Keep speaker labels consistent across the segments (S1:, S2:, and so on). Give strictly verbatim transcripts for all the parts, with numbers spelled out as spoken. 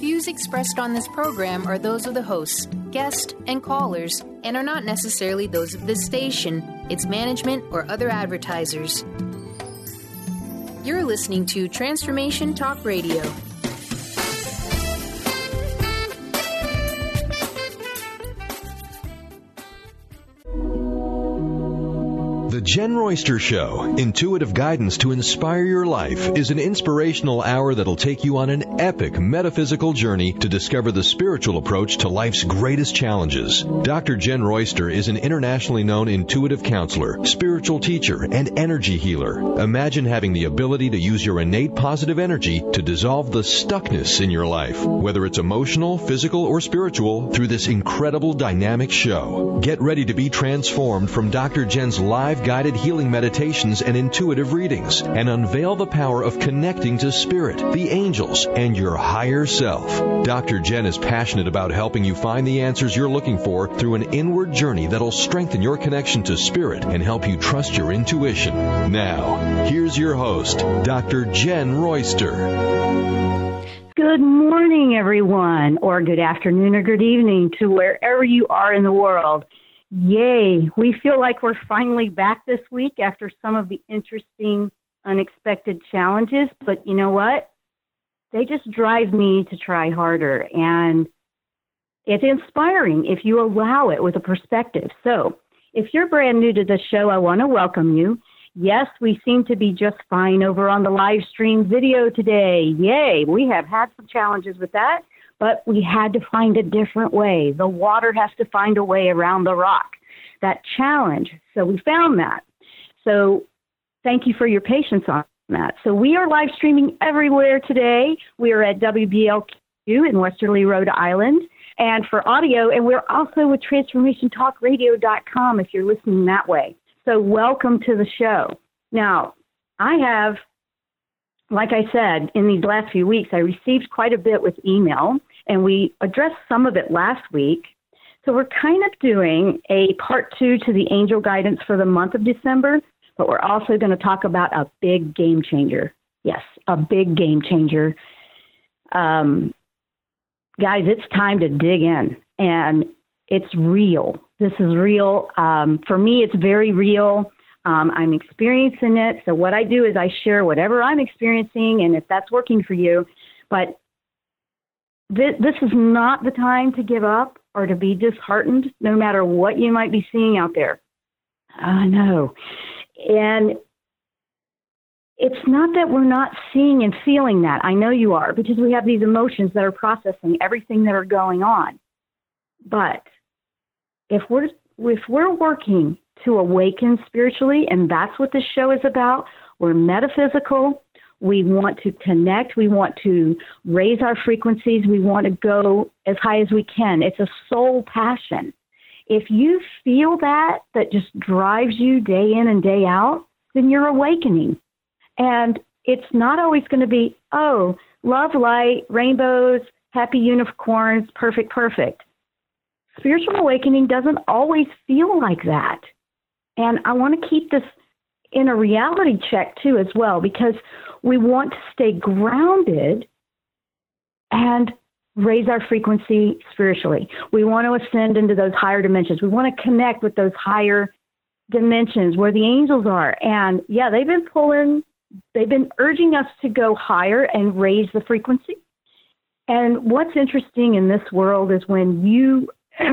S1: views expressed on this program are those of the hosts, guests, and callers, and are not necessarily those of this station, its management, or other advertisers. You're listening to Transformation Talk Radio.
S2: The Jen Royster Show, intuitive guidance to inspire your life, is an inspirational hour that'll take you on an epic metaphysical journey to discover the spiritual approach to life's greatest challenges. Doctor Jen Royster is an internationally known intuitive counselor, spiritual teacher, and energy healer. Imagine having the ability to use your innate positive energy to dissolve the stuckness in your life, whether it's emotional, physical, or spiritual, through this incredible dynamic show. Get ready to be transformed from Doctor Jen's live guided healing meditations and intuitive readings, and unveil the power of connecting to spirit, the angels, and your higher self. Doctor Jen is passionate about helping you find the answers you're looking for through an inward journey that'll strengthen your connection to spirit and help you trust your intuition. Now, here's your host, Doctor Jen Royster.
S3: Good morning, everyone, or good afternoon or good evening to wherever you are in the world. Yay, we feel like we're finally back this week after some of the interesting, unexpected challenges, but you know what? They just drive me to try harder, and it's inspiring if you allow it with a perspective. So if you're brand new to the show, I want to welcome you. Yes, we seem to be just fine over on the live stream video today. Yay, we have had some challenges with that. But we had to find a different way. The water has to find a way around the rock. That challenge. So we found that. So thank you for your patience on that. So we are live streaming everywhere today. We are at W B L Q in Westerly, Rhode Island, and for audio. And we're also with transformation talk radio dot com if you're listening that way. So welcome to the show. Now, I have, like I said, in these last few weeks, I received quite a bit with email, and we addressed some of it last week. So we're kind of doing a part two to the angel guidance for the month of December, but we're also going to talk about a big game changer. Yes, a big game changer. Um, guys, it's time to dig in, and it's real. This is real. Um, for me, it's very real. Um, I'm experiencing it. So what I do is I share whatever I'm experiencing, and if that's working for you. But th- this is not the time to give up or to be disheartened, no matter what you might be seeing out there. I know. And it's not that we're not seeing and feeling that. I know you are, because we have these emotions that are processing everything that are going on. But if we're if we're working to awaken spiritually, and that's what this show is about, we're metaphysical. We want to connect. We want to raise our frequencies. We want to go as high as we can. It's a soul passion. If you feel that, that just drives you day in and day out, then you're awakening. And it's not always going to be, oh, love, light, rainbows, happy unicorns, perfect, perfect. Spiritual awakening doesn't always feel like that. And I want to keep this in a reality check, too, as well, because we want to stay grounded and raise our frequency spiritually. We want to ascend into those higher dimensions. We want to connect with those higher dimensions where the angels are. And, yeah, they've been pulling, they've been urging us to go higher and raise the frequency. And what's interesting in this world is when you,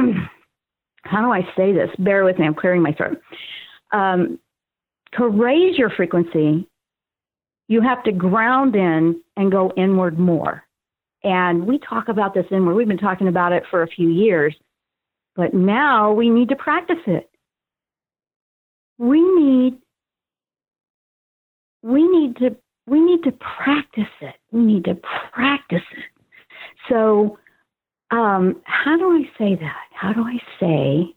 S3: how do I say this? Bear with me, I'm clearing my throat. Um, to raise your frequency, you have to ground in and go inward more. And we talk about this inward. We've been talking about it for a few years, but now we need to practice it. We need, we need to, we need to practice it. We need to practice it. So, um, how do I say that? How do I say,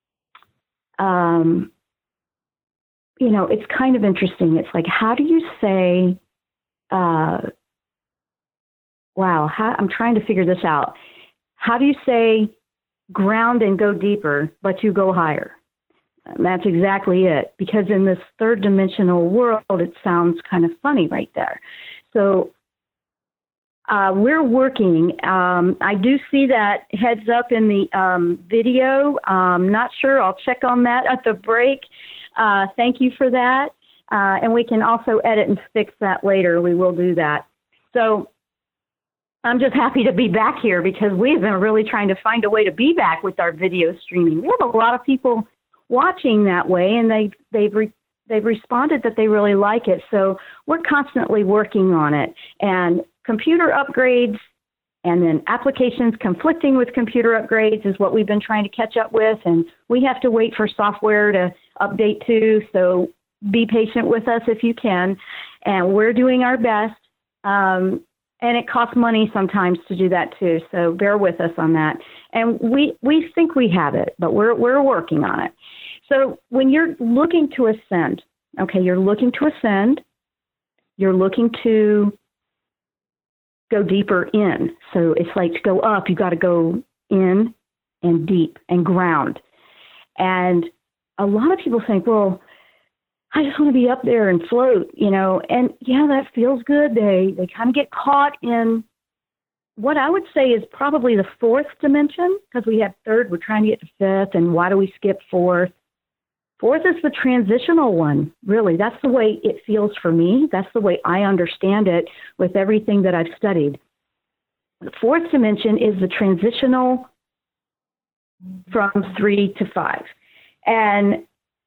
S3: um, you know, it's kind of interesting. It's like, how do you say, uh, wow, how, I'm trying to figure this out. How do you say ground and go deeper, but you go higher? And that's exactly it. Because in this third dimensional world, it sounds kind of funny right there. So Uh, we're working. Um, I do see that heads up in the um, video. Um, not sure. I'll check on that at the break. Uh, thank you for that. Uh, and we can also edit and fix that later. We will do that. So I'm just happy to be back here because we've been really trying to find a way to be back with our video streaming. We have a lot of people watching that way, and they, they've re- they've responded that they really like it. So we're constantly working on it. And computer upgrades and then applications conflicting with computer upgrades is what we've been trying to catch up with. And we have to wait for software to update too. So be patient with us if you can. And we're doing our best. Um, and it costs money sometimes to do that too. So bear with us on that. And we, we think we have it, but we're, we're working on it. So when you're looking to ascend, okay, you're looking to ascend, you're looking to go deeper in. So it's like to go up, you got to go in and deep and ground. And a lot of people think, well, I just want to be up there and float, you know, and yeah, that feels good. They, they kind of get caught in what I would say is probably the fourth dimension, because we have third, we're trying to get to fifth, and why do we skip fourth? Fourth is the transitional one, really. That's the way it feels for me. That's the way I understand it with everything that I've studied. The fourth dimension is the transitional from three to five. And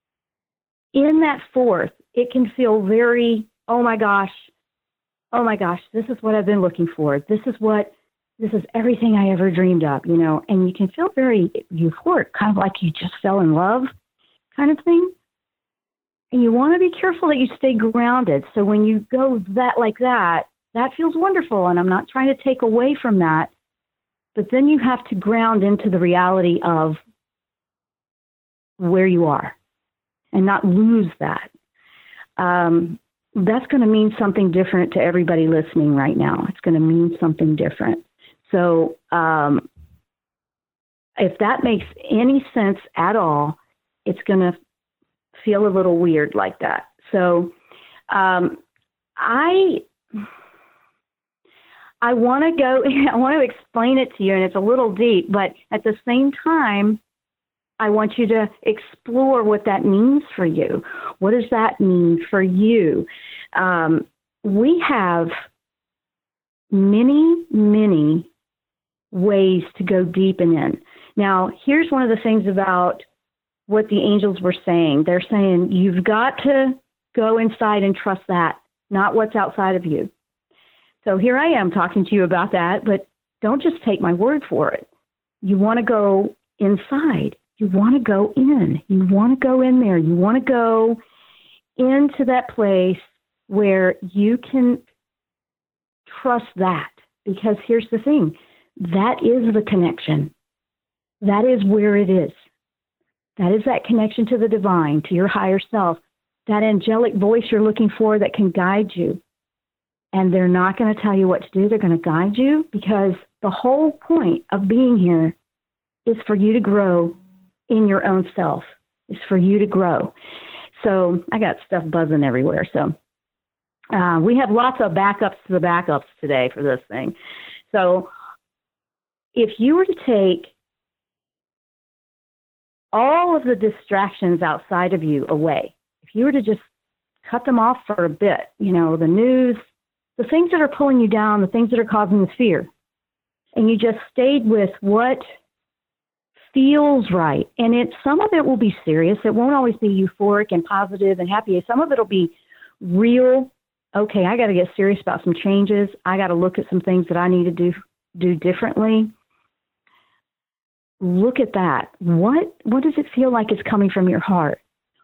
S3: in that fourth, it can feel very, oh my gosh, oh my gosh, this is what I've been looking for. This is what, this is everything I ever dreamed of, you know, and you can feel very euphoric, kind of like you just fell in love. Kind of thing. And you want to be careful that you stay grounded. So when you go that like that, that feels wonderful. And I'm not trying to take away from that. But then you have to ground into the reality of where you are and not lose that. Um, that's going to mean something different to everybody listening right now. It's going to mean something different. So um, if that makes any sense at all, it's going to feel a little weird like that. So um, I I want to go, I want to explain it to you, and it's a little deep, but at the same time, I want you to explore what that means for you. What does that mean for you? Um, we have many, many ways to go deep and in. Now, here's one of the things about what the angels were saying. They're saying, you've got to go inside and trust that, not what's outside of you. So here I am talking to you about that, but don't just take my word for it. You want to go inside. You want to go in. You want to go in there. You want to go into that place where you can trust that. Because here's the thing. That is the connection. That is where it is. That is that connection to the divine, to your higher self, that angelic voice you're looking for that can guide you. And they're not going to tell you what to do. They're going to guide you because the whole point of being here is for you to grow in your own self. It's for you to grow. So I got stuff buzzing everywhere. So uh, we have lots of backups to the backups today for this thing. So if you were to take all of the distractions outside of you away, if you were to just cut them off for a bit, you know, the news, the things that are pulling you down, the things that are causing the fear, and you just stayed with what feels right. And it, some of it will be serious. It won't always be euphoric and positive and happy. Some of it will be real. Okay, I got to get serious about some changes. I got to look at some things that I need to do do differently. Look at that. What what does it feel like is coming from your heart?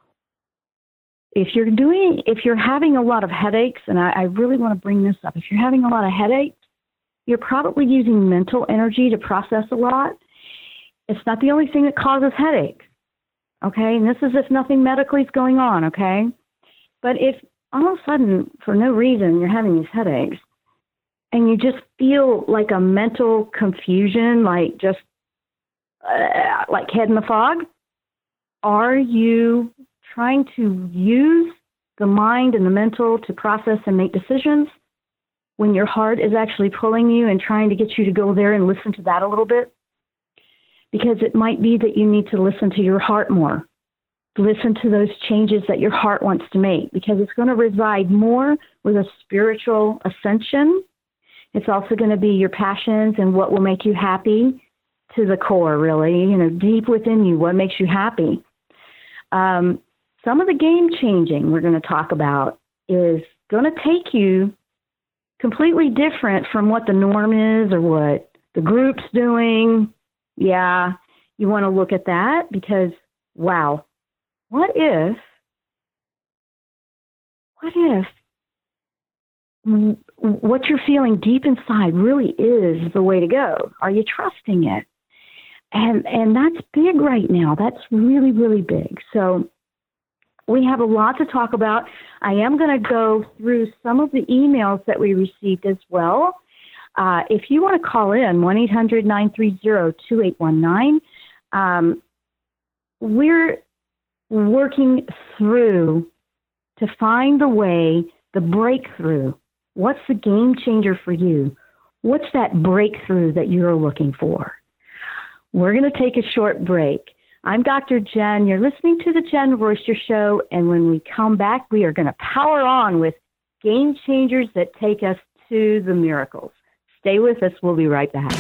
S3: If you're doing, if you're having a lot of headaches, and I, I really want to bring this up, if you're having a lot of headaches, you're probably using mental energy to process a lot. It's not the only thing that causes headaches, okay? And this is if nothing medically is going on, okay? But if all of a sudden, for no reason, you're having these headaches, and you just feel like a mental confusion, like just uh, like head in the fog, are you trying to use the mind and the mental to process and make decisions? when your heart is actually pulling you and trying to get you to go there and listen to that a little bit? Because it might be that you need to listen to your heart more. Listen to those changes that your heart wants to make, because it's going to reside more with a spiritual ascension. It's also going to be your passions and what will make you happy to the core, really, you know, deep within you, what makes you happy. Um, some of the game changing we're going to talk about is going to take you completely different from what the norm is or what the group's doing. Yeah, you want to look at that because, wow, what if, what if what you're feeling deep inside really is the way to go? Are you trusting it? And and that's big right now. That's really, really big. So we have a lot to talk about. I am going to go through some of the emails that we received as well. Uh, if you want to call in, one eight hundred nine three zero two eight one nine, um, we're working through to find the way, the breakthrough. What's the game changer for you? What's that breakthrough that you're looking for? We're going to take a short break. I'm Doctor Jen. You're listening to the Jen Royster Show, and when we come back, we are going to power on with game changers that take us to the miracles. Stay with us. We'll be right back.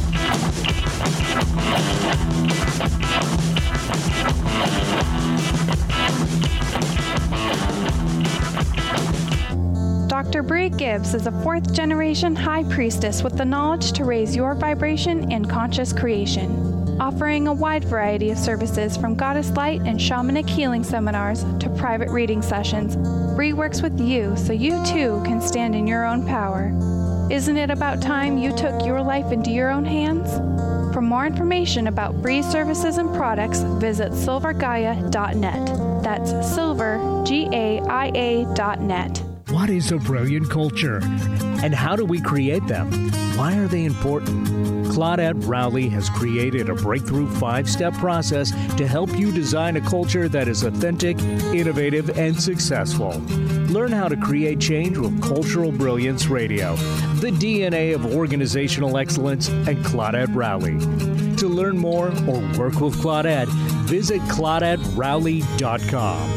S4: Doctor Bree Gibbs is a fourth-generation high priestess with the knowledge to raise your vibration in conscious creation. Offering a wide variety of services from Goddess Light and shamanic healing seminars to private reading sessions, Bree works with you so you too can stand in your own power. Isn't it about time you took your life into your own hands? For more information about Bree's services and products, visit silver gaia dot net. That's silver, G A I A dot net.
S5: What is a brilliant culture? And how do we create them? Why are they important? Claudette Rowley has created a breakthrough five-step process to help you design a culture that is authentic, innovative, and successful. Learn how to create change with Cultural Brilliance Radio, the D N A of organizational excellence, and Claudette Rowley. To learn more or work with Claudette, visit claudette rowley dot com.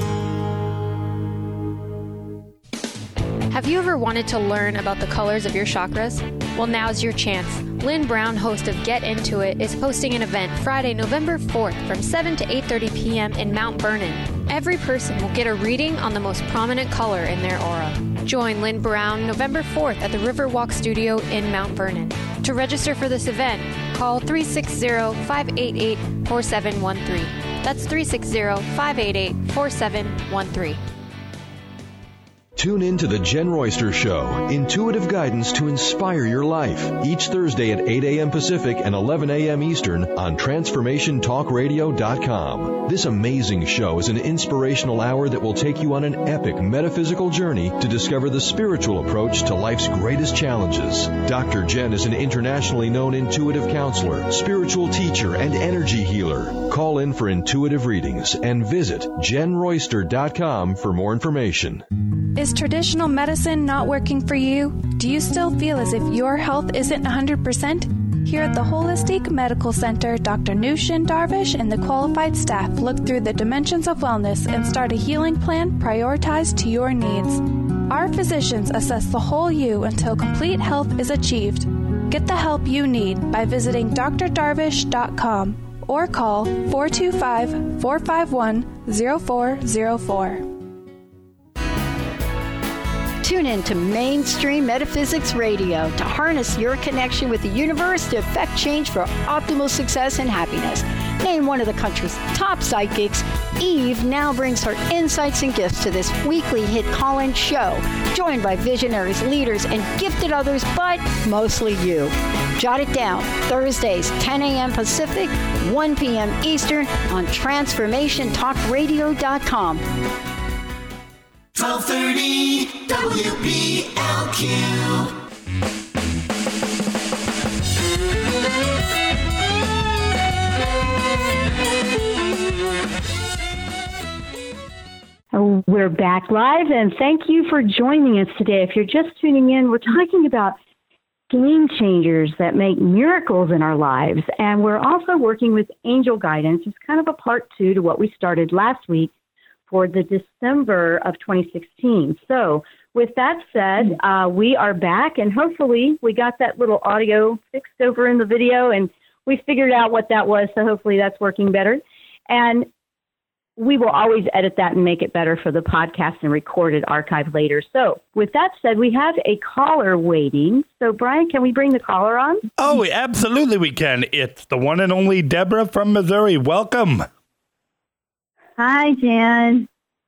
S6: Have you ever wanted to learn about the colors of your chakras? Well, now's your chance. Lynn Brown, host of Get Into It, is hosting an event Friday, November fourth from seven to eight thirty p.m. in Mount Vernon. Every person will get a reading on the most prominent color in their aura. Join Lynn Brown November fourth at the Riverwalk Studio in Mount Vernon. To register for this event, call three six zero, five eight eight, four seven one three. That's three six zero, five eight eight, four seven one three.
S2: Tune in to the Jen Royster Show, intuitive guidance to inspire your life, each Thursday at eight a.m. Pacific and eleven a.m. Eastern on transformation talk radio dot com. This amazing show is an inspirational hour that will take you on an epic metaphysical journey to discover the spiritual approach to life's greatest challenges. Doctor Jen is an internationally known intuitive counselor, spiritual teacher, and energy healer. Call in for intuitive readings and visit jen royster dot com for more information.
S4: Is traditional medicine not working for you? Do you still feel as if your health isn't one hundred percent? Here at the Holistic Medical Center, Doctor Nushin Darvish and the qualified staff look through the dimensions of wellness and start a healing plan prioritized to your needs. Our physicians assess the whole you until complete health is achieved. Get the help you need by visiting d r darvish dot com or call four two five, four five one, zero four zero four.
S7: Tune in to Mainstream Metaphysics Radio to harness your connection with the universe to effect change for optimal success and happiness. Named one of the country's top psychics, Eve now brings her insights and gifts to this weekly hit call-in show, joined by visionaries, leaders, and gifted others, but mostly you. Jot it down, Thursdays, ten a.m. Pacific, one p.m. Eastern on transformation talk radio dot com.
S8: twelve thirty W B L Q.
S3: We're we're back live, and thank you for joining us today. If you're just tuning in, we're talking about game changers that make miracles in our lives, and we're also working with angel guidance. It's kind of a part two to what we started last week for the December of twenty sixteen. So with that said, uh, we are back, and hopefully we got that little audio fixed over in the video, and we figured out what that was, so hopefully that's working better. And we will always edit that and make it better for the podcast and record it archive later. So with that said, we have a caller waiting. So Brian, can we bring the caller on?
S9: Oh, absolutely we can. It's the one and only Deborah from Missouri. Welcome.
S10: Hi, Jan.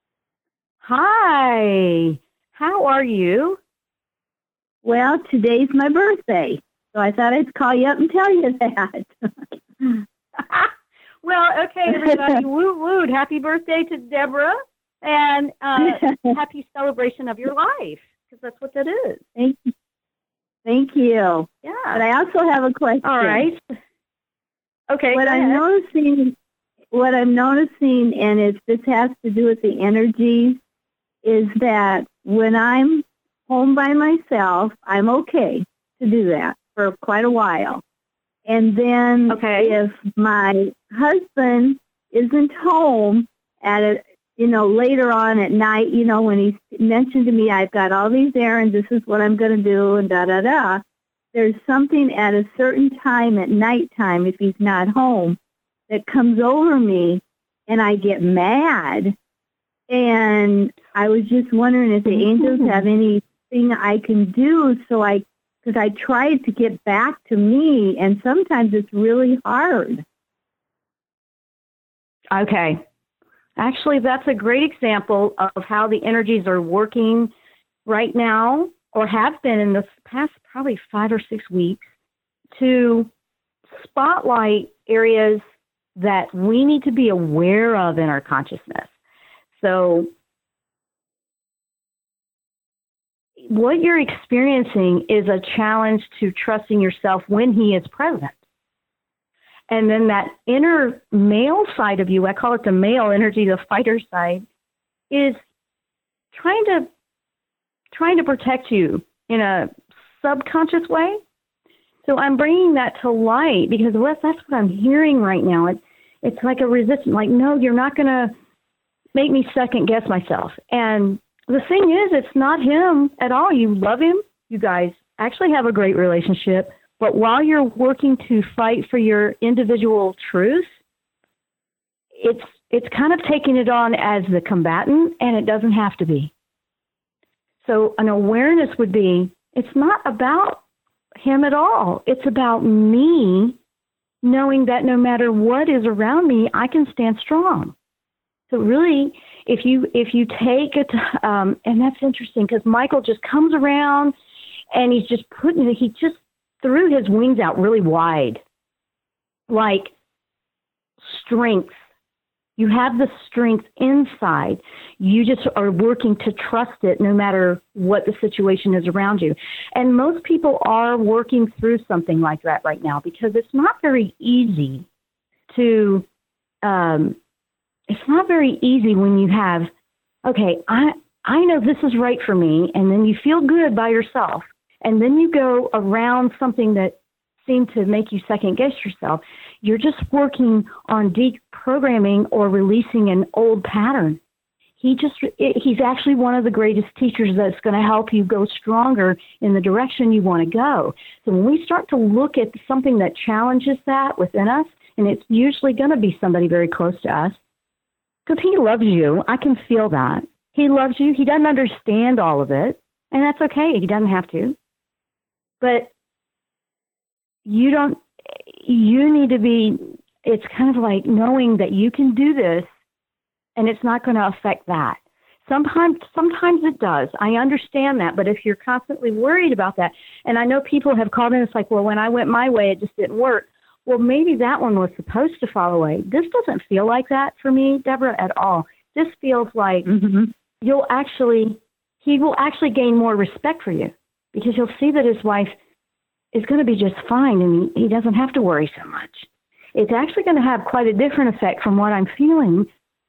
S3: Hi. How are you?
S10: Well, today's my birthday, so I thought I'd call you up and tell you that.
S3: Well, okay, everybody, woo woo! Happy birthday to Deborah, and uh, happy celebration of your life, because that's what that is.
S10: Thank you. Thank you.
S3: Yeah.
S10: But I also have a question.
S3: All right. Okay.
S10: What I'm noticing, what I'm noticing, and if this has to do with the energies, is that when I'm home by myself, I'm okay to do that for quite a while. And then
S3: okay.
S10: if my husband isn't home at a, you know, later on at night, you know, when he mentioned to me, I've got all these errands, this is what I'm going to do, and da-da-da, there's something at a certain time at nighttime, if he's not home, that comes over me, and I get mad. And I was just wondering if the angels have anything I can do so I because I tried to get back to me, and sometimes it's really hard.
S3: Okay. Actually, that's a great example of how the energies are working right now, or have been in the past probably five or six weeks, to spotlight areas that we need to be aware of in our consciousness. So what you're experiencing is a challenge to trusting yourself when he is present. And then that inner male side of you, I call it the male energy, the fighter side, is trying to trying to protect you in a subconscious way. So I'm bringing that to light because that's what I'm hearing right now. It's it's like a resistance, like, no, you're not going to make me second guess myself. And the thing is, it's not him at all. You love him. You guys actually have a great relationship. But while you're working to fight for your individual truth, it's it's kind of taking it on as the combatant, and it doesn't have to be. So an awareness would be, it's not about him at all. It's about me knowing that no matter what is around me, I can stand strong. So really, if you if you take it, um, and that's interesting because Michael just comes around and he's just putting, he just threw his wings out really wide, like strength. You have the strength inside. You just are working to trust it no matter what the situation is around you. And most people are working through something like that right now because it's not very easy to, um, it's not very easy when you have, okay, I, I know this is right for me, and then you feel good by yourself, and then you go around something that seemed to make you second guess yourself. You're just working on deprogramming or releasing an old pattern. He just, he's actually one of the greatest teachers that's going to help you go stronger in the direction you want to go. So when we start to look at something that challenges that within us, and it's usually going to be somebody very close to us, because he loves you. I can feel that. He loves you. He doesn't understand all of it, and that's okay. He doesn't have to. But you don't, you need to be, it's kind of like knowing that you can do this, and it's not going to affect that. Sometimes, sometimes it does. I understand that, but if you're constantly worried about that, and I know people have called in, it's like, well, when I went my way, it just didn't work. Well, maybe that one was supposed to fall away. This doesn't feel like that for me, Deborah, at all. This feels like mm-hmm. you'll actually, he will actually gain more respect for you because he'll see that his wife is going to be just fine and he, he doesn't have to worry so much. It's actually going to have quite a different effect from what I'm feeling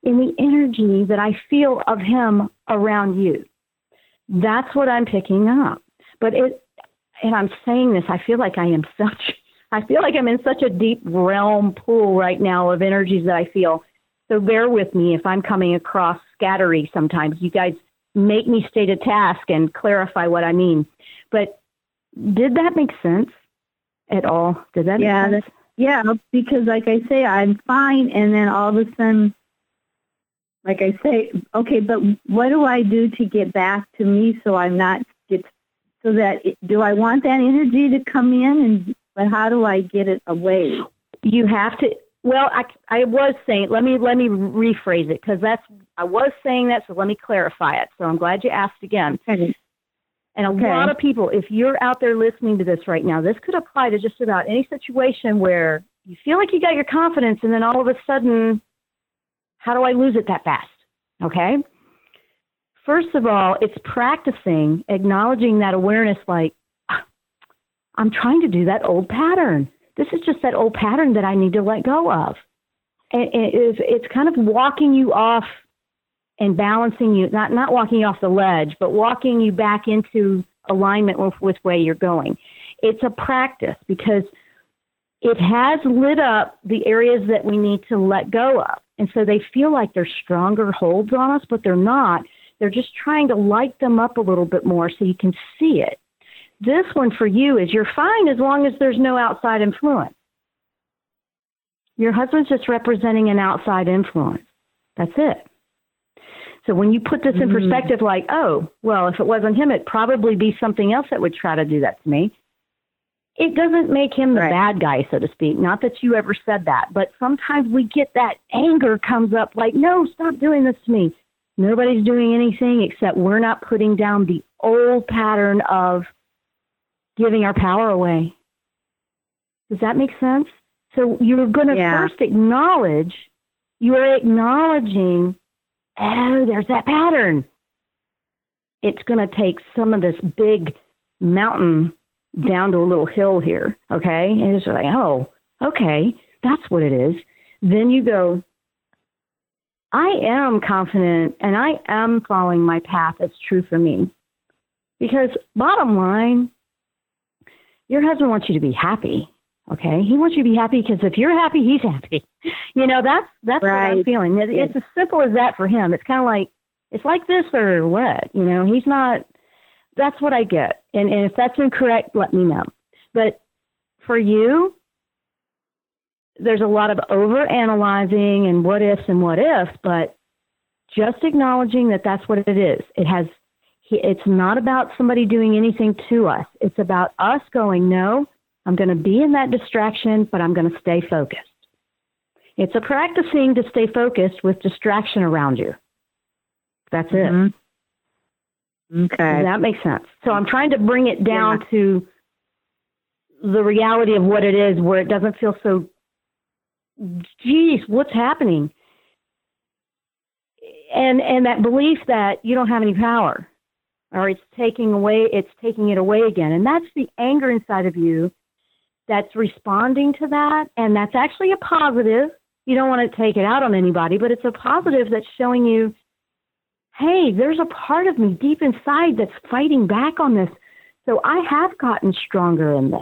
S3: in the energy that I feel of him around you. That's what I'm picking up. But it, and I'm saying this, I feel like I am such, I feel like I'm in such a deep realm pool right now of energies that I feel. So bear with me if I'm coming across scattery sometimes. You guys make me state a task and clarify what I mean. But did that make sense at all? Did that
S10: yeah,
S3: make sense?
S10: Yeah, because like I say, I'm fine, and then all of a sudden, like I say, okay, but what do I do to get back to me so I'm not, get, so that, it, do I want that energy to come in, and but how do I get it away?
S3: You have to, well, I, I was saying, let me, let me rephrase it, because that's, I was saying that, so let me clarify it. So I'm glad you asked again.
S10: Okay.
S3: And a
S10: okay.
S3: lot of people, if you're out there listening to this right now, this could apply to just about any situation where you feel like you got your confidence and then all of a sudden, how do I lose it that fast? Okay. First of all, it's practicing acknowledging that awareness, like, I'm trying to do that old pattern. This is just that old pattern that I need to let go of. And it's, it's kind of walking you off and balancing you, not, not walking you off the ledge, but walking you back into alignment with which way you're going. It's a practice because it has lit up the areas that we need to let go of. And so they feel like they're stronger holds on us, but they're not. They're just trying to light them up a little bit more so you can see it. This one for you is you're fine as long as there's no outside influence. Your husband's just representing an outside influence. That's it. So when you put this in
S10: Mm-hmm.
S3: perspective, like, oh, well, if it wasn't him, it'd probably be something else that would try to do that to me. It doesn't make him the
S10: Right.
S3: bad guy, so to speak. Not that you ever said that, but sometimes we get that anger comes up like, no, stop doing this to me. Nobody's doing anything except we're not putting down the old pattern of giving our power away. Does that make sense? So you're going to
S10: Yeah.
S3: first acknowledge, you're acknowledging, oh, there's that pattern. It's going to take some of this big mountain down to a little hill here, okay? And it's like, oh, okay, that's what it is. Then you go, I am confident and I am following my path that's true for me. Because bottom line, your husband wants you to be happy, okay? He wants you to be happy because if you're happy, he's happy. You know, that's that's
S10: Right.
S3: what I'm feeling. It, it's as simple as that for him. It's kind of like, it's like this or what? You know, he's not, that's what I get. And, and if that's incorrect, let me know. But for you, there's a lot of over-analyzing and what ifs and what ifs, but just acknowledging that that's what it is. It has, it's not about somebody doing anything to us. It's about us going, no, I'm going to be in that distraction, but I'm going to stay focused. It's a practicing to stay focused with distraction around you. That's it.
S10: Mm-hmm. Okay.
S3: Does that makes sense? So I'm trying to bring it down
S10: Yeah.
S3: to the reality of what it is where it doesn't feel so, geez, what's happening? And and that belief that you don't have any power or it's taking away, it's taking it away again. And that's the anger inside of you that's responding to that. And that's actually a positive. You don't want to take it out on anybody, but it's a positive that's showing you, hey, there's a part of me deep inside that's fighting back on this. So I have gotten stronger in this.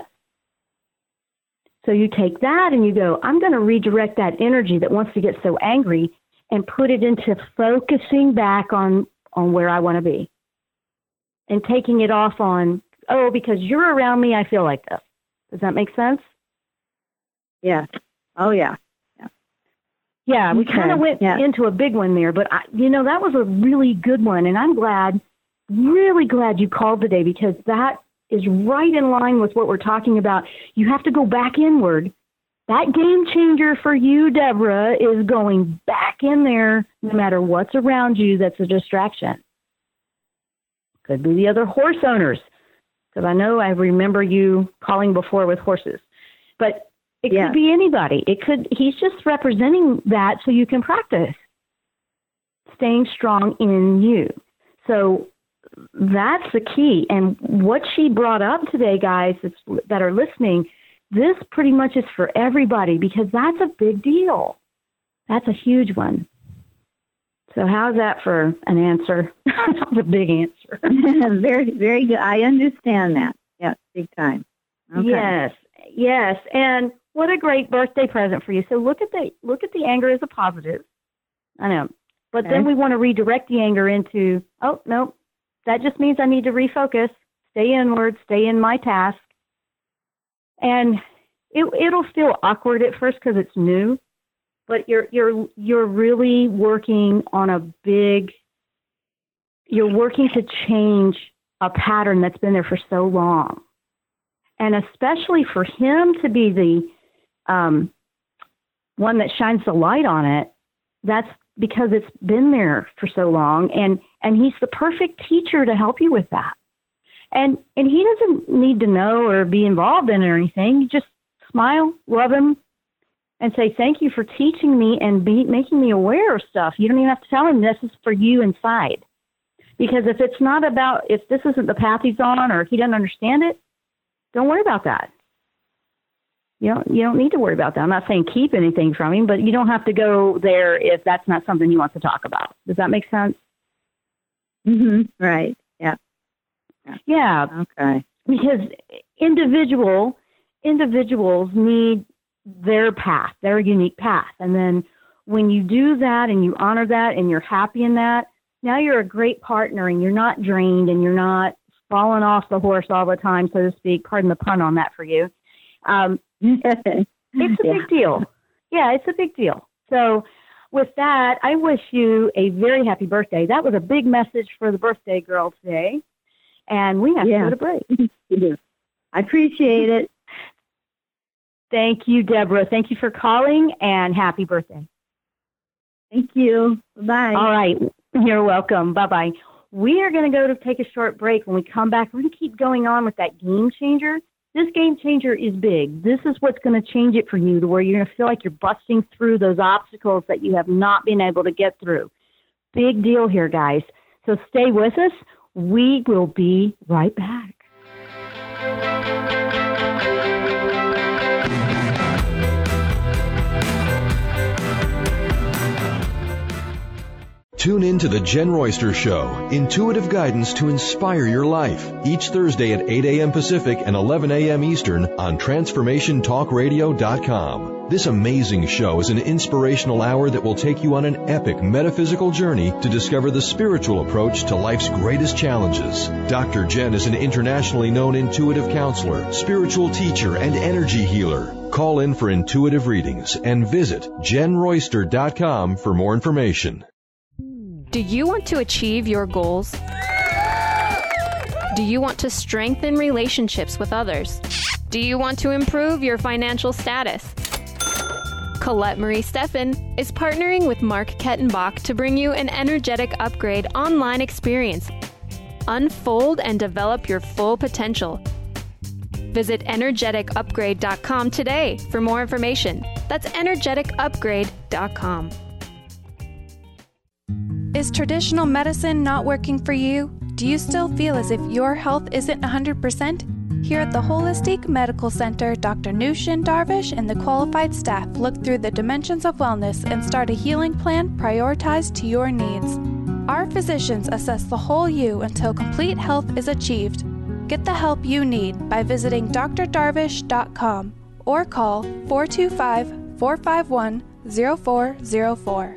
S3: So you take that and you go, I'm going to redirect that energy that wants to get so angry and put it into focusing back on, on where I want to be. And taking it off on, oh, because you're around me, I feel like this. Does that make sense?
S10: Yeah. Oh, yeah.
S3: Yeah, we
S10: Okay.
S3: kind of went
S10: Yeah.
S3: into a big one there, but, I, you know, that was a really good one. And I'm glad, really glad you called today because that is right in line with what we're talking about. You have to go back inward. That game changer for you, Deborah, is going back in there no matter what's around you that's a distraction. Could be the other horse owners, because I know I remember you calling before with horses. But it
S10: Yeah.
S3: could be anybody. It could. He's just representing that so you can practice staying strong in you. So that's the key. And what she brought up today, guys, that's, that are listening, this pretty much is for everybody because that's a big deal. That's a huge one. So how's that for an answer? That's a big answer.
S10: very, very good. I understand that. Yeah, big time. Okay.
S3: Yes, yes. And what a great birthday present for you. So look at the look at the anger as a positive. I know. But
S10: Okay.
S3: then we want to redirect the anger into, oh, no, that just means I need to refocus, stay inward, stay in my task. And it, it'll feel awkward at first because it's new, but you're you're you're really working on a big, you're working to change a pattern that's been there for so long. And especially for him to be the um, one that shines the light on it, that's because it's been there for so long, and, and he's the perfect teacher to help you with that. And and he doesn't need to know or be involved in it or anything. You just smile, love him, and say, thank you for teaching me and be, making me aware of stuff. You don't even have to tell him this is for you inside. Because if it's not about, if this isn't the path he's on or he doesn't understand it, don't worry about that. You don't, you don't need to worry about that. I'm not saying keep anything from him, but you don't have to go there if that's not something he wants to talk about. Does that make sense?
S10: Mm-hmm. Right. Yeah.
S3: Yeah. Yeah.
S10: Okay.
S3: Because individual individuals need their path, their unique path. And then when you do that and you honor that and you're happy in that, now you're a great partner and you're not drained and you're not falling off the horse all the time, so to speak. Pardon the pun on that for you. Um, it's a
S10: Yeah.
S3: big deal. Yeah, it's a big deal. So with that, I wish you a very happy birthday. That was a big message for the birthday girl today. And we have
S10: Yeah.
S3: to go to break.
S10: You do. I appreciate it.
S3: Thank you, Deborah. Thank you for calling, and happy birthday.
S10: Thank you. Bye.
S3: All right. You're welcome. Bye-bye. We are going to go to take a short break. When we come back, we're going to keep going on with that game changer. This game changer is big. This is what's going to change it for you to where you're going to feel like you're busting through those obstacles that you have not been able to get through. Big deal here, guys. So stay with us. We will be right back.
S2: Tune in to The Jen Royster Show, intuitive guidance to inspire your life, each Thursday at eight a.m. Pacific and eleven a.m. Eastern on Transformation Talk Radio dot com. This amazing show is an inspirational hour that will take you on an epic metaphysical journey to discover the spiritual approach to life's greatest challenges. Doctor Jen is an internationally known intuitive counselor, spiritual teacher, and energy healer. Call in for intuitive readings and visit Jen Royster dot com for more information.
S6: Do you want to achieve your goals? Do you want to strengthen relationships with others? Do you want to improve your financial status? Colette Marie Steffen is partnering with Mark Kettenbach to bring you an energetic upgrade online experience. Unfold and develop your full potential. Visit energetic upgrade dot com today for more information. That's energetic upgrade dot com.
S4: Is traditional medicine not working for you? Do you still feel as if your health isn't one hundred percent? Here at the Holistic Medical Center, Doctor Nushin Darvish and the qualified staff look through the dimensions of wellness and start a healing plan prioritized to your needs. Our physicians assess the whole you until complete health is achieved. Get the help you need by visiting d r darvish dot com or call four two five, four five one, zero four zero four.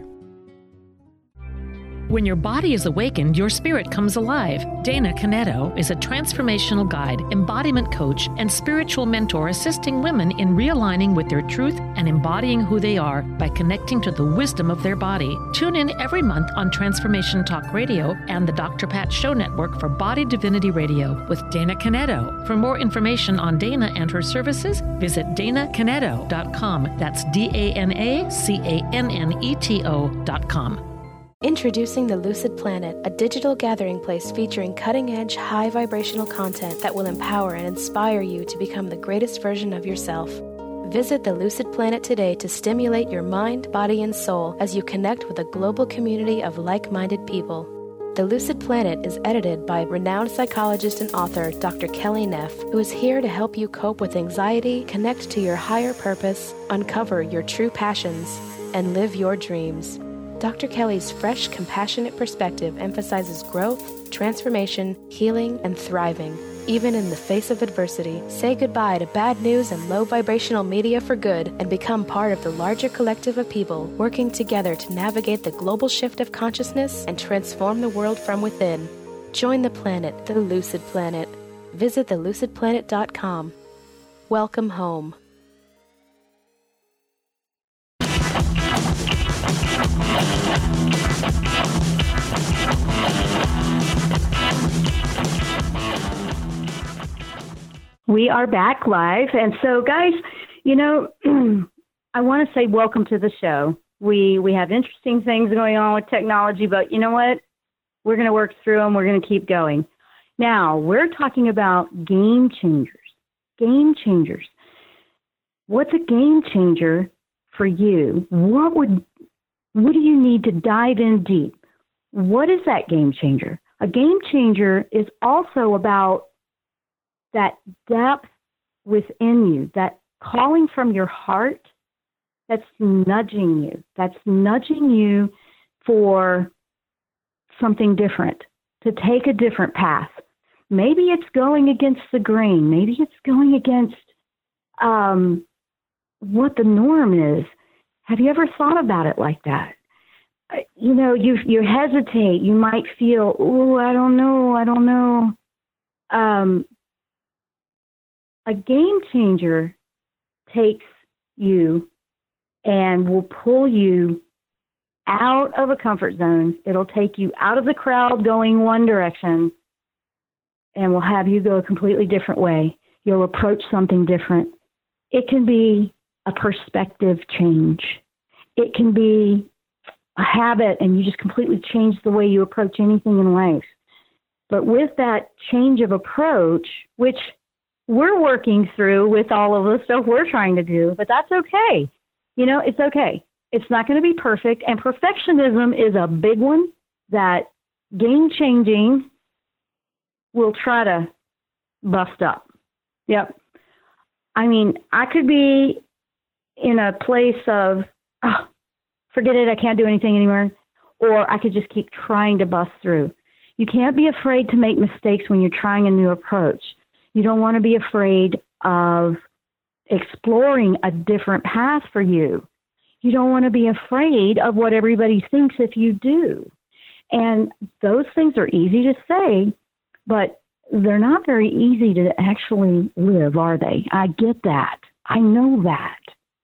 S11: When your body is awakened, your spirit comes alive. Dana Canetto is a transformational guide, embodiment coach, and spiritual mentor assisting women in realigning with their truth and embodying who they are by connecting to the wisdom of their body. Tune in every month on Transformation Talk Radio and the Doctor Pat Show Network for Body Divinity Radio with Dana Canetto. For more information on Dana and her services, visit dana canetto dot com. That's D A N A C A N N E T O dot com.
S12: Introducing the Lucid Planet, a digital gathering place featuring cutting-edge, high-vibrational content that will empower and inspire you to become the greatest version of yourself. Visit the Lucid Planet today to stimulate your mind, body, and soul as you connect with a global community of like-minded people. The Lucid Planet is edited by renowned psychologist and author Doctor Kelly Neff, who is here to help you cope with anxiety, connect to your higher purpose, uncover your true passions, and live your dreams. Doctor Kelly's fresh, compassionate perspective emphasizes growth, transformation, healing, and thriving. Even in the face of adversity, say goodbye to bad news and low vibrational media for good and become part of the larger collective of people working together to navigate the global shift of consciousness and transform the world from within. Join the planet, the Lucid Planet. Visit the lucid planet dot com. Welcome home.
S3: We are back live. And so, guys, you know, I want to say welcome to the show. We we have interesting things going on with technology, but you know what? We're going to work through them. We're going to keep going. Now, we're talking about game changers. Game changers. What's a game changer for you? What would what do you need to dive in deep? What is that game changer? A game changer is also about that depth within you, that calling from your heart that's nudging you, that's nudging you for something different, to take a different path. Maybe it's going against the grain. Maybe it's going against um, what the norm is. Have you ever thought about it like that? You know, you you hesitate. You might feel, oh, I don't know, I don't know. Um, a game changer takes you and will pull you out of a comfort zone. It'll take you out of the crowd going one direction and will have you go a completely different way. You'll approach something different. It can be a perspective change. It can be a habit, and you just completely change the way you approach anything in life. But with that change of approach, which we're working through with all of the stuff we're trying to do, but that's okay. You know, it's okay. It's not going to be perfect. And perfectionism is a big one that game changing will try to bust up. Yep. I mean, I could be in a place of, oh, forget it, I can't do anything anymore. Or I could just keep trying to bust through. You can't be afraid to make mistakes when you're trying a new approach. You don't want to be afraid of exploring a different path for you. You don't want to be afraid of what everybody thinks if you do. And those things are easy to say, but they're not very easy to actually live, are they? I get that. I know that.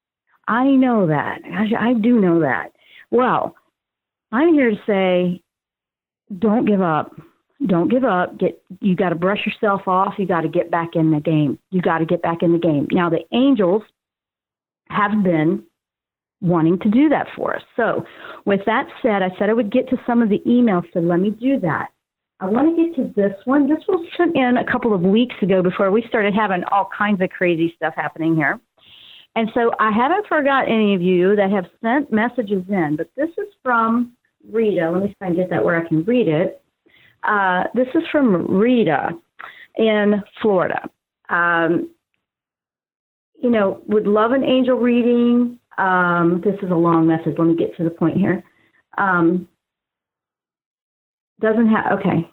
S3: I know that. I, I do know that. Well, I'm here to say, don't give up. Don't give up. Get you got to brush yourself off. You got to get back in the game. You got to get back in the game. Now, the angels have been wanting to do that for us. So with that said, I said I would get to some of the emails, so let me do that. I want to get to this one. This was sent in a couple of weeks ago before we started having all kinds of crazy stuff happening here. And so I haven't forgot any of you that have sent messages in, but this is from Rita. Let me see if I can get that where I can read it. Uh, this is from Rita in Florida. Um, you know, would love an angel reading. Um, this is a long message. Let me get to the point here. Um, doesn't have, okay.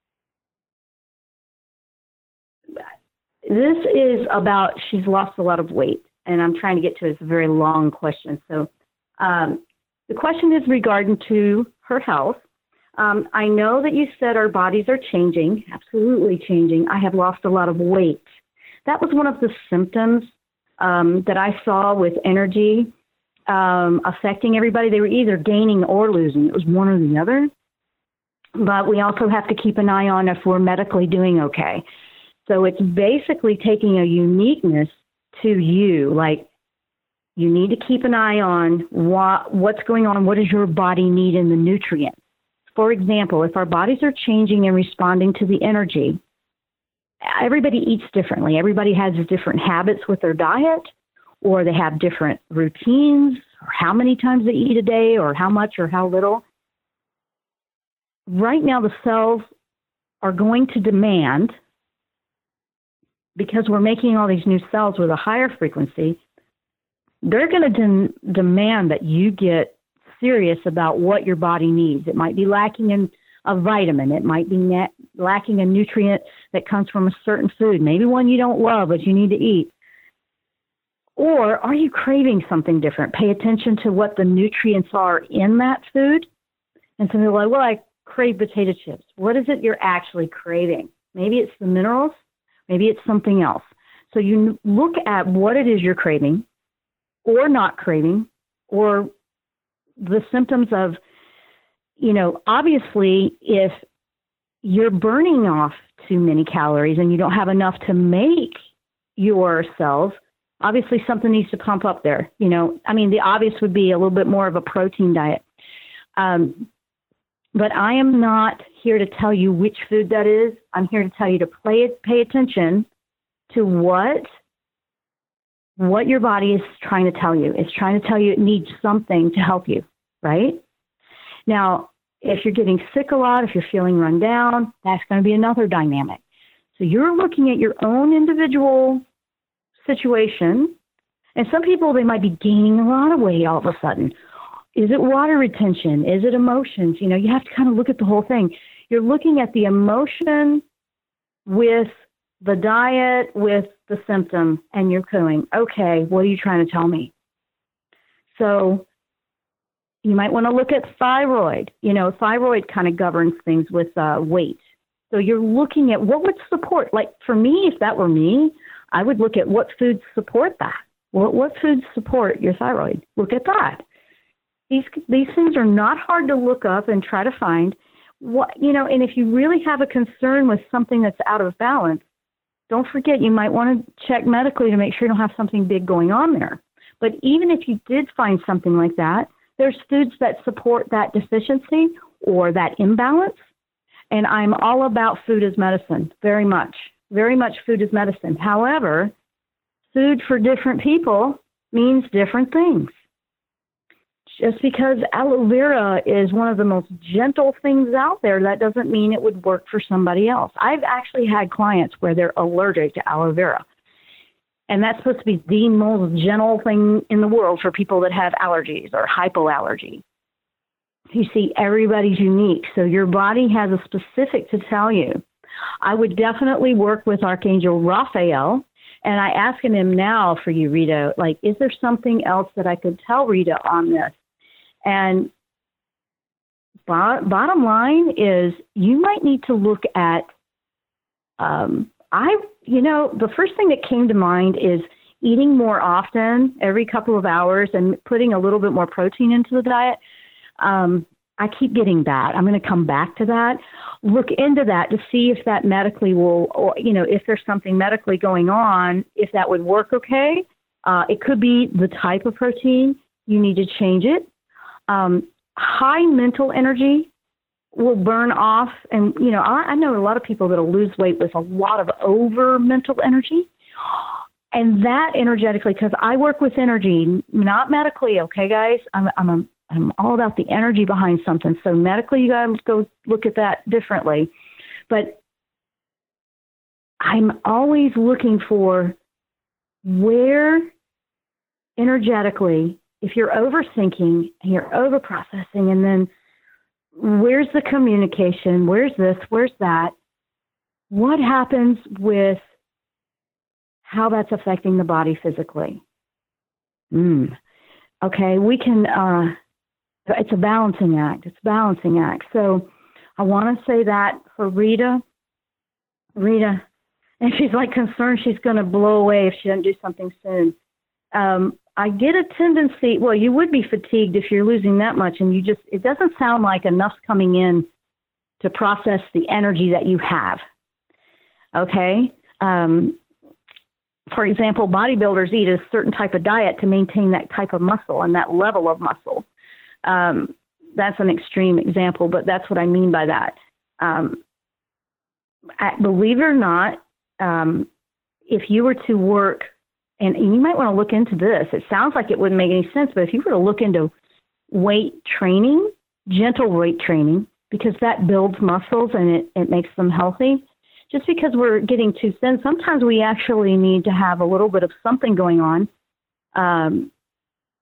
S3: This is about, she's lost a lot of weight, and I'm trying to get to it. It's a very long question. So um, the question is regarding to her health. Um, I know that you said our bodies are changing, absolutely changing. I have lost a lot of weight. That was one of the symptoms um, that I saw with energy um, affecting everybody. They were either gaining or losing. It was one or the other. But we also have to keep an eye on if we're medically doing okay. So it's basically taking a uniqueness to you, like you need to keep an eye on what, what's going on, what does your body need in the nutrients. For example, if our bodies are changing and responding to the energy, everybody eats differently. Everybody has different habits with their diet, or they have different routines, or how many times they eat a day, or how much or how little. Right now, the cells are going to demand, because we're making all these new cells with a higher frequency, they're going to de- demand that you get serious about what your body needs. It might be lacking in a vitamin. It might be na- lacking a nutrient that comes from a certain food, maybe one you don't love but you need to eat. Or are you craving something different? Pay attention to what the nutrients are in that food. And so they're like, well, I crave potato chips. What is it you're actually craving? Maybe it's the minerals. Maybe it's something else. So you look at what it is you're craving or not craving, or the symptoms of, you know, obviously if you're burning off too many calories and you don't have enough to make your cells, obviously something needs to pump up there. You know, I mean, the obvious would be a little bit more of a protein diet. Um, but I am not here to tell you which food that is. I'm here to tell you to play, pay attention to what what your body is trying to tell you. It's trying to tell you it needs something to help you, right? Now, if you're getting sick a lot, if you're feeling run down, that's going to be another dynamic. So you're looking at your own individual situation, and some people, they might be gaining a lot of weight all of a sudden. Is it water retention? Is it emotions? You know, you have to kind of look at the whole thing. You're looking at the emotion with the diet, with the symptom, and you're going, okay, what are you trying to tell me? So you might want to look at thyroid. You know, thyroid kind of governs things with uh, weight. So you're looking at what would support, like for me, if that were me, I would look at what foods support that. What, what foods support your thyroid? Look at that. These these things are not hard to look up and try to find. What, you know, and if you really have a concern with something that's out of balance, don't forget you might want to check medically to make sure you don't have something big going on there. But even if you did find something like that, there's foods that support that deficiency or that imbalance. And I'm all about food as medicine, very much. Very much food is medicine. However, food for different people means different things. Just because aloe vera is one of the most gentle things out there, that doesn't mean it would work for somebody else. I've actually had clients where they're allergic to aloe vera. And that's supposed to be the most gentle thing in the world for people that have allergies or hypoallergy. You see, everybody's unique. So your body has a specific to tell you. I would definitely work with Archangel Raphael, and I ask him now for you, Rita, like, is there something else that I could tell Rita on this? And bo- bottom line is you might need to look at, um, I, you know, the first thing that came to mind is eating more often, every couple of hours, and putting a little bit more protein into the diet. Um, I keep getting that. I'm going to come back to that. Look into that to see if that medically will, or, you know, if there's something medically going on, if that would work okay. Uh, it could be the type of protein. You need to change it. Um, high mental energy will burn off. And, you know, I, I know a lot of people that will lose weight with a lot of over mental energy. And that energetically, because I work with energy, not medically, okay, guys? I'm, I'm a I'm all about the energy behind something. So medically, you got to go look at that differently. But I'm always looking for where energetically, if you're overthinking and you're overprocessing, and then where's the communication? Where's this? Where's that? What happens with how that's affecting the body physically? Mm. Okay, we can... Uh, It's a balancing act. It's a balancing act. So I want to say that for Rita. Rita, and she's like concerned she's going to blow away if she doesn't do something soon. Um, I get a tendency, well, you would be fatigued if you're losing that much, and you just, it doesn't sound like enough's coming in to process the energy that you have. Okay? Um, for example, bodybuilders eat a certain type of diet to maintain that type of muscle and that level of muscle. Um, that's an extreme example, but that's what I mean by that. Um, I, believe it or not, um, if you were to work, and, and you might want to look into this, it sounds like it wouldn't make any sense, but if you were to look into weight training, gentle weight training, because that builds muscles and it, it makes them healthy. Just because we're getting too thin, sometimes we actually need to have a little bit of something going on um,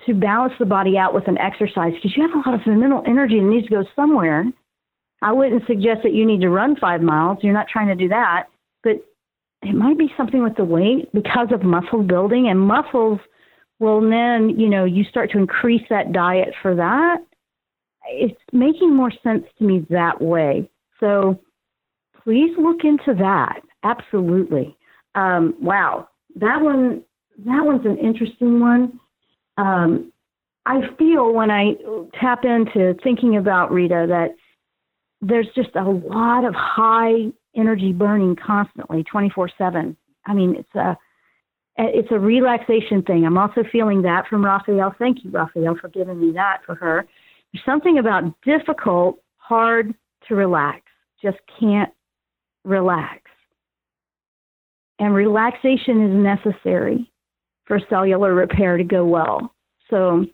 S3: to balance the body out with an exercise, because you have a lot of mental energy that needs to go somewhere. I wouldn't suggest that you need to run five miles. You're not trying to do that. But it might be something with the weight because of muscle building, and muscles will then, you know, you start to increase that diet for that. It's making more sense to me that way. So please look into that. Absolutely. Um, wow. That one, that one's an interesting one. Um, I feel when I tap into thinking about Rita that there's just a lot of high energy burning constantly, twenty-four seven. I mean, it's a, it's a relaxation thing. I'm also feeling that from Raphael. Thank you, Raphael, for giving me that for her. There's something about difficult, hard to relax. Just can't relax. And relaxation is necessary for cellular repair to go well. So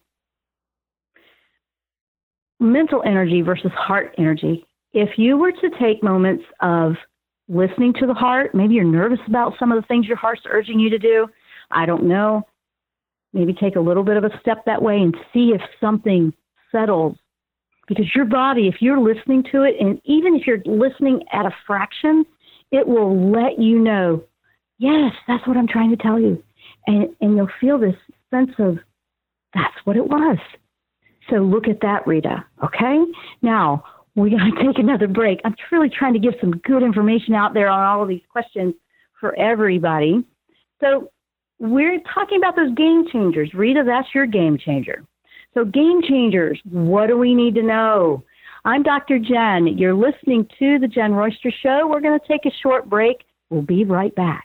S3: mental energy versus heart energy. If you were to take moments of listening to the heart, maybe you're nervous about some of the things your heart's urging you to do. I don't know. Maybe take a little bit of a step that way and see if something settles. Because your body, if you're listening to it, and even if you're listening at a fraction, it will let you know, yes, that's what I'm trying to tell you. And, and you'll feel this sense of, that's what it was. So look at that, Rita, okay? Now, we're going to take another break. I'm really trying to give some good information out there on all of these questions for everybody. So we're talking about those game changers. Rita, that's your game changer. So game changers, what do we need to know? I'm Doctor Jen. You're listening to The Jen Royster Show. We're going to take a short break. We'll be right back.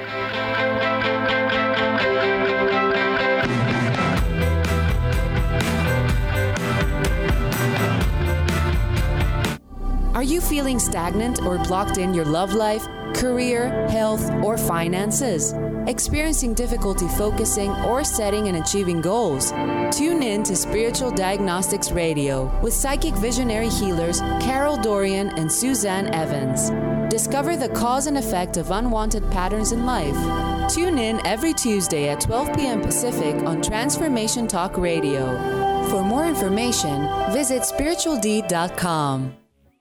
S13: Are you feeling stagnant or blocked in your love life, career, health, or finances? Experiencing difficulty focusing or setting and achieving goals? Tune in to Spiritual Diagnostics Radio with psychic visionary healers Carol Dorian and Suzanne Evans. Discover the cause and effect of unwanted patterns in life. Tune in every Tuesday at twelve p.m. Pacific on Transformation Talk Radio. For more information, visit spiritual d dot com.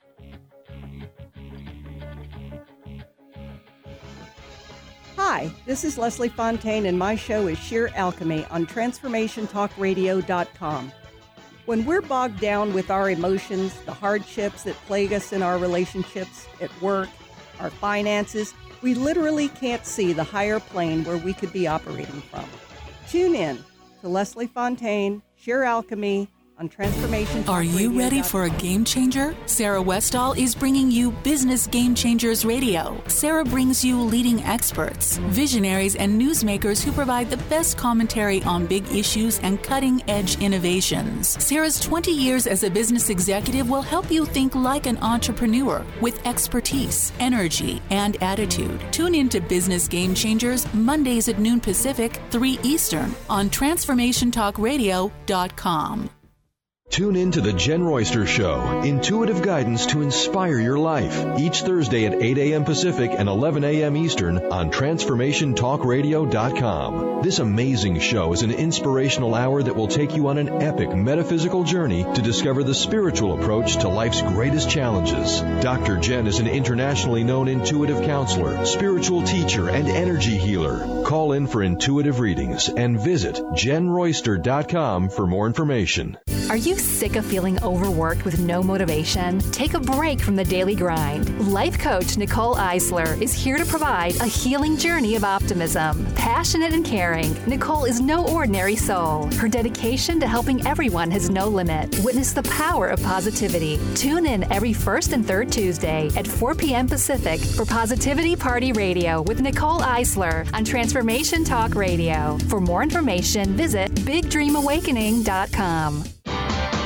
S14: Hi, this is Leslie Fontaine, and my show is Sheer Alchemy on transformation talk radio dot com. When we're bogged down with our emotions, the hardships that plague us in our relationships, at work, our finances, we literally can't see the higher plane where we could be operating from. Tune in to Leslie Fontaine, Sheer Alchemy, on Transformation Talk
S15: Are you ready for a game changer? Sarah Westall is bringing you Business Game Changers Radio. Sarah brings you leading experts, visionaries, and newsmakers who provide the best commentary on big issues and cutting-edge innovations. Sarah's twenty years as a business executive will help you think like an entrepreneur with expertise, energy, and attitude. Tune in to Business Game Changers Mondays at noon Pacific, three Eastern on transformation talk radio dot com.
S2: Tune in to The Jen Royster Show, intuitive guidance to inspire your life, each Thursday at eight a.m. Pacific and eleven a.m. Eastern on transformation talk radio dot com. This amazing show is an inspirational hour that will take you on an epic metaphysical journey to discover the spiritual approach to life's greatest challenges. Doctor Jen is an internationally known intuitive counselor, spiritual teacher, and energy healer. Call in for intuitive readings and visit jen royster dot com for more information.
S16: Are you sick of feeling overworked with no motivation? Take a break from the daily grind. Life coach Nicole Eisler is here to provide a healing journey of optimism. Passionate and caring, Nicole is no ordinary soul. Her dedication to helping everyone has no limit. Witness the power of positivity. Tune in every first and third Tuesday at four p.m. Pacific for Positivity Party Radio with Nicole Eisler on Transformation Talk Radio. For more information, visit big dream awakening dot com.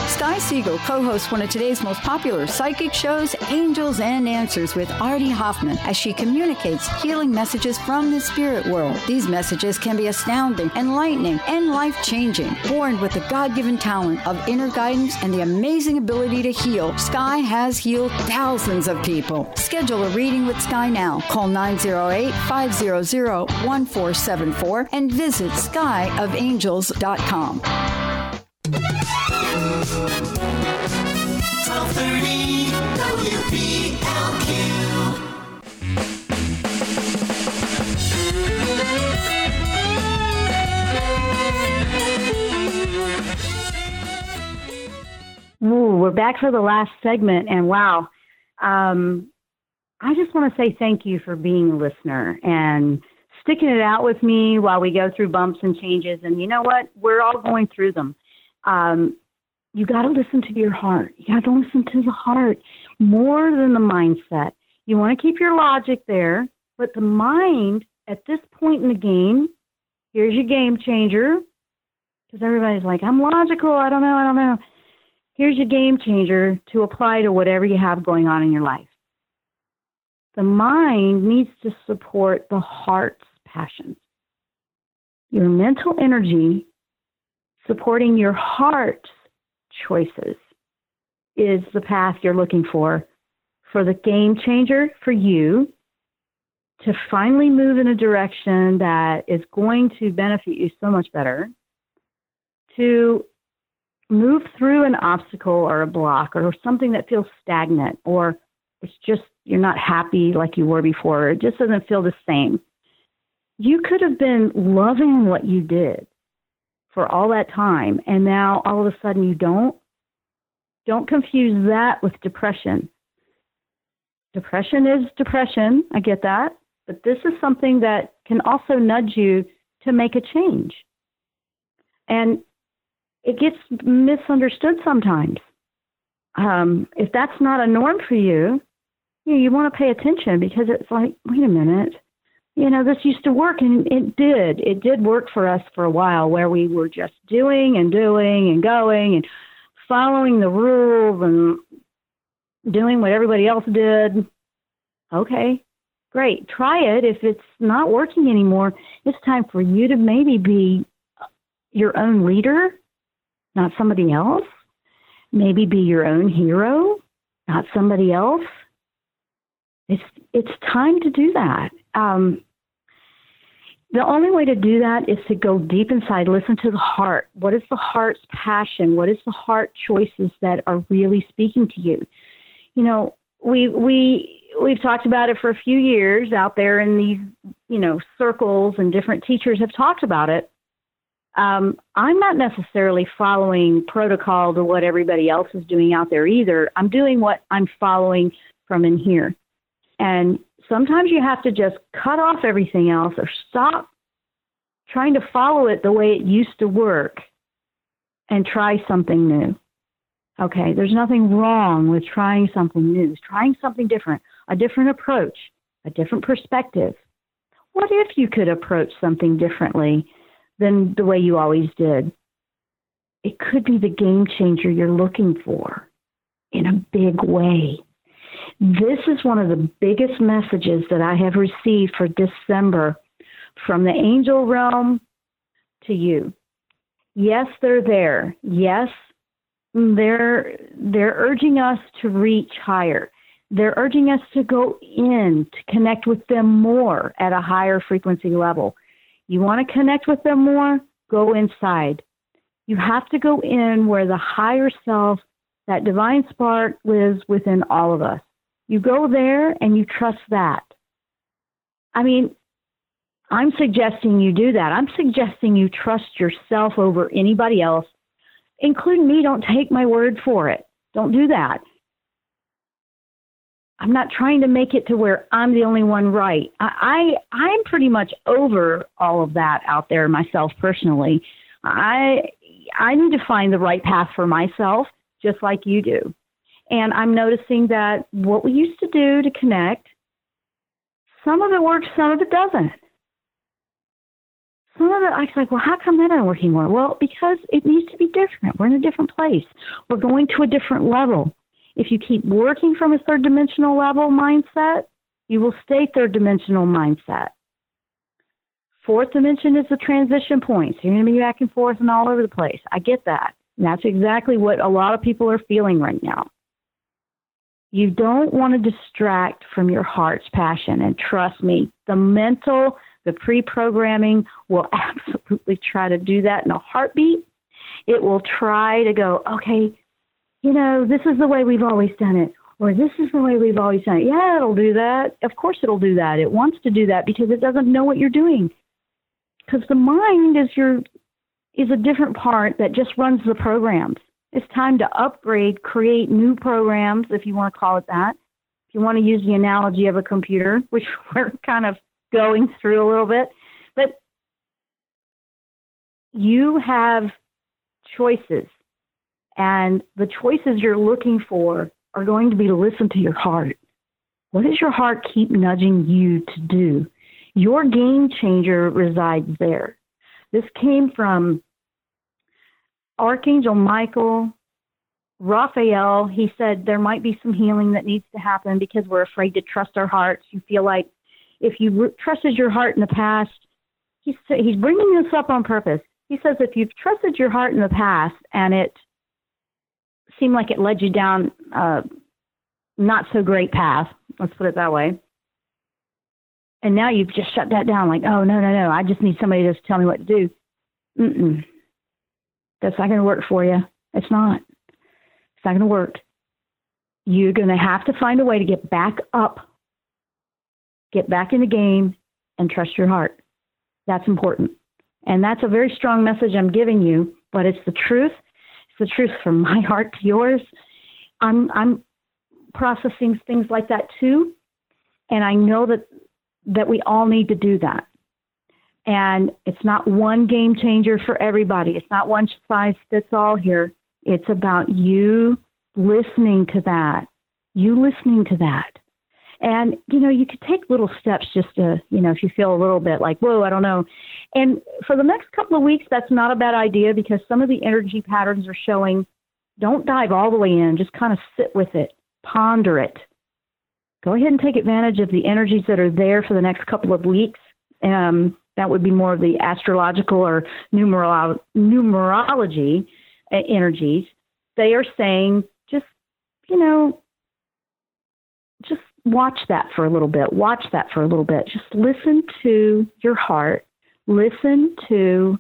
S7: Sky Siegel co-hosts one of today's most popular psychic shows, Angels and Answers, with Artie Hoffman, as she communicates healing messages from the spirit world. These messages can be astounding, enlightening, and life-changing. Born with the God-given talent of inner guidance and the amazing ability to heal, Sky has healed thousands of people. Schedule a reading with Sky now. Call nine oh eight, five hundred, one four seven four and visit sky of angels dot com.
S8: twelve thirty W P L Q.
S3: Ooh, we're back for the last segment, and wow, um, I just want to say thank you for being a listener and sticking it out with me while we go through bumps and changes. And you know what? We're all going through them. Um, you got to listen to your heart. You got to listen to the heart more than the mindset. You want to keep your logic there, but the mind at this point in the game, here's your game changer, because everybody's like, I'm logical. I don't know. I don't know. Here's your game changer to apply to whatever you have going on in your life. The mind needs to support the heart's passions. Your mental energy supporting your heart's choices is the path you're looking for, for the game changer for you to finally move in a direction that is going to benefit you so much better, to move through an obstacle or a block or something that feels stagnant, or it's just you're not happy like you were before. It just doesn't feel the same. You could have been loving what you did for all that time, and now all of a sudden you don't. Don't confuse that with depression. Depression is depression. I get that. But this is something that can also nudge you to make a change. And it gets misunderstood sometimes. Um, if that's not a norm for you, you, know, you want to pay attention, because it's like, wait a minute, you know, this used to work, and it did. It did work for us for a while, where we were just doing and doing and going and following the rules and doing what everybody else did. Okay, great. Try it. If it's not working anymore, it's time for you to maybe be your own leader, not somebody else. Maybe be your own hero, not somebody else. It's it's time to do that. Um, the only way to do that is to go deep inside, listen to the heart. What is the heart's passion? What is the heart choices that are really speaking to you? You know, we we we've talked about it for a few years out there in these, you know, circles, and different teachers have talked about it. Um, I'm not necessarily following protocol to what everybody else is doing out there either. I'm doing what I'm following from in here. And sometimes you have to just cut off everything else, or stop trying to follow it the way it used to work and try something new. Okay, there's nothing wrong with trying something new, trying something different, a different approach, a different perspective. What if you could approach something differently than the way you always did? It could be the game changer you're looking for in a big way. This is one of the biggest messages that I have received for December from the angel realm to you. Yes, they're there. Yes, they're they're urging us to reach higher. They're urging us to go in, to connect with them more at a higher frequency level. You want to connect with them more? Go inside. You have to go in where the higher self, that divine spark, lives within all of us. You go there and you trust that. I mean, I'm suggesting you do that. I'm suggesting you trust yourself over anybody else, including me. Don't take my word for it. Don't do that. I'm not trying to make it to where I'm the only one right. I, I I'm pretty much over all of that out there myself personally. I I need to find the right path for myself, just like you do. And I'm noticing that what we used to do to connect, some of it works, some of it doesn't. some of it, I was like, well, how come that isn't working more? Well, because it needs to be different. We're in a different place. We're going to a different level. If you keep working from a third dimensional level mindset, you will stay third dimensional mindset. Fourth dimension is the transition point. So you're going to be back and forth and all over the place. I get that. And that's exactly what a lot of people are feeling right now. You don't want to distract from your heart's passion. And trust me, the mental, the pre-programming will absolutely try to do that in a heartbeat. It will try to go, okay, you know, this is the way we've always done it. Or this is the way we've always done it. Yeah, it'll do that. Of course it'll do that. It wants to do that because it doesn't know what you're doing. Because the mind is your is a different part that just runs the programs. It's time to upgrade, create new programs, if you want to call it that. If you want to use the analogy of a computer, which we're kind of going through a little bit. But you have choices. And the choices you're looking for are going to be to listen to your heart. What does your heart keep nudging you to do? Your game changer resides there. This came from Archangel Michael, Raphael. He said there might be some healing that needs to happen because we're afraid to trust our hearts. You feel like if you re- trusted your heart in the past, he's, he's bringing this up on purpose. He says if you've trusted your heart in the past and it seemed like it led you down a not so great path, let's put it that way, and now you've just shut that down like, oh, no, no, no, I just need somebody to just tell me what to do. Mm-mm. That's not going to work for you. It's not. It's not going to work. You're going to have to find a way to get back up, get back in the game, and trust your heart. That's important. And that's a very strong message I'm giving you, but it's the truth. It's the truth from my heart to yours. I'm I'm processing things like that too, and I know that that we all need to do that. And it's not one game changer for everybody. It's not one size fits all here. It's about you listening to that, you listening to that. And, you know, you could take little steps just to, you know, if you feel a little bit like, whoa, I don't know. And for the next couple of weeks, that's not a bad idea because some of the energy patterns are showing, don't dive all the way in, just kind of sit with it, ponder it. Go ahead and take advantage of the energies that are there for the next couple of weeks. Um, that would be more of the astrological or numerolo- numerology uh, energies. They are saying, just, you know, just watch that for a little bit. Watch that for a little bit. Just listen to your heart. Listen to,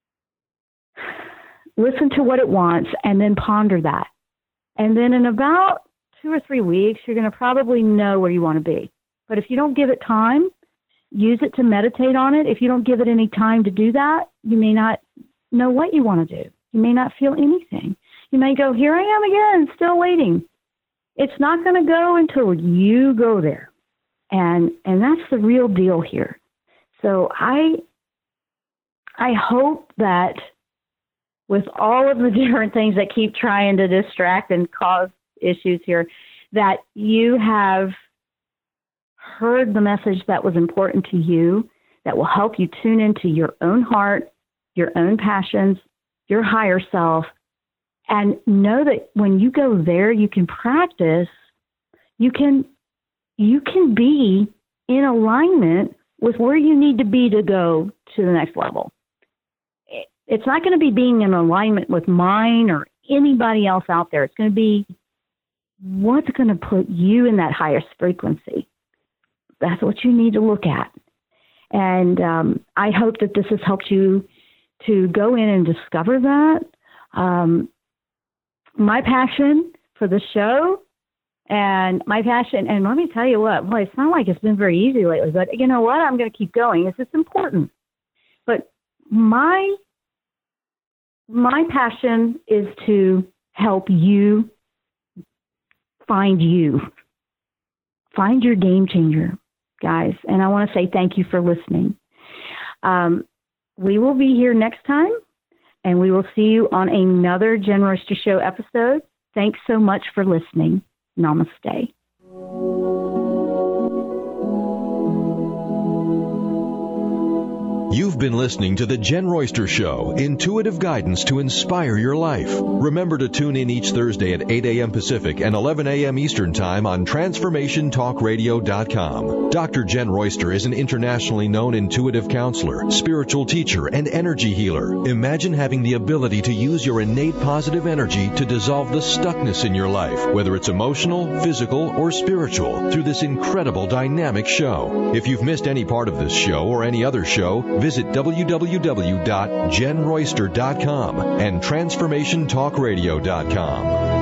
S3: listen to what it wants and then ponder that. And then in about two or three weeks, you're going to probably know where you want to be. But if you don't give it time, use it to meditate on it. If you don't give it any time to do that, you may not know what you want to do. You may not feel anything. You may go, here I am again, still waiting. It's not going to go until you go there. And and that's the real deal here. So I I hope that with all of the different things that keep trying to distract and cause issues here, that you have heard the message that was important to you, that will help you tune into your own heart, your own passions, your higher self, and know that when you go there, you can practice, you can you can be in alignment with where you need to be to go to the next level. It's not going to be being in alignment with mine or anybody else out there. It's going to be what's going to put you in that highest frequency. That's what you need to look at. And um, I hope that this has helped you to go in and discover that. Um, my passion for the show and my passion, and let me tell you what, boy, it's not like it's been very easy lately, but you know what? I'm going to keep going. It's just important. But my, my passion is to help you find you. Find your game changer, guys. And I want to say thank you for listening. Um, we will be here next time, and we will see you on another Jen Royster Show episode. Thanks so much for listening. Namaste.
S2: You've been listening to The Jen Royster Show, intuitive guidance to inspire your life. Remember to tune in each Thursday at eight a.m. Pacific and eleven a.m. Eastern Time on Transformation Talk Radio dot com. Doctor Jen Royster is an internationally known intuitive counselor, spiritual teacher, and energy healer. Imagine having the ability to use your innate positive energy to dissolve the stuckness in your life, whether it's emotional, physical, or spiritual, through this incredible dynamic show. If you've missed any part of this show or any other show, visit w w w dot jen royster dot com and transformation talk radio dot com.